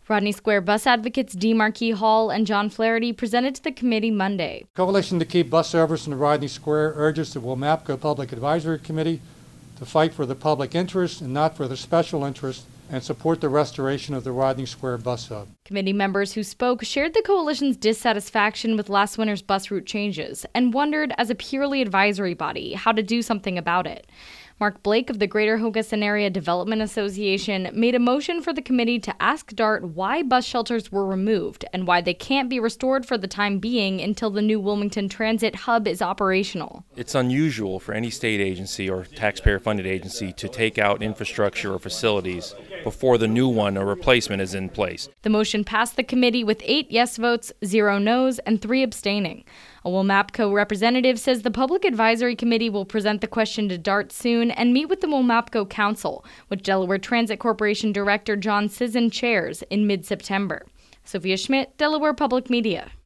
Rodney Square bus advocates D. Marquis Hall and John Flaherty presented to the committee Monday. Coalition to Keep Bus Service in Rodney Square urges the WMAPCO Public Advisory Committee to fight for the public interest and not for the special interest and support the restoration of the Rodney Square bus hub. Committee members who spoke shared the coalition's dissatisfaction with last winter's bus route changes and wondered, as a purely advisory body, how to do something about it. Mark Blake of the Greater Hogason Area Development Association made a motion for the committee to ask DART why bus shelters were removed and why they can't be restored for the time being until the new Wilmington Transit Hub is operational. It's unusual for any state agency or taxpayer-funded agency to take out infrastructure or facilities before the new one or replacement is in place. The motion passed the committee with 8 yes votes, 0 no's, and 3 abstaining. A WMAPCO representative says the Public Advisory Committee will present the question to DART soon and meet with the WMAPCO Council, which Delaware Transit Corporation Director John Sisson chairs, in mid-September. Sophia Schmidt, Delaware Public Media.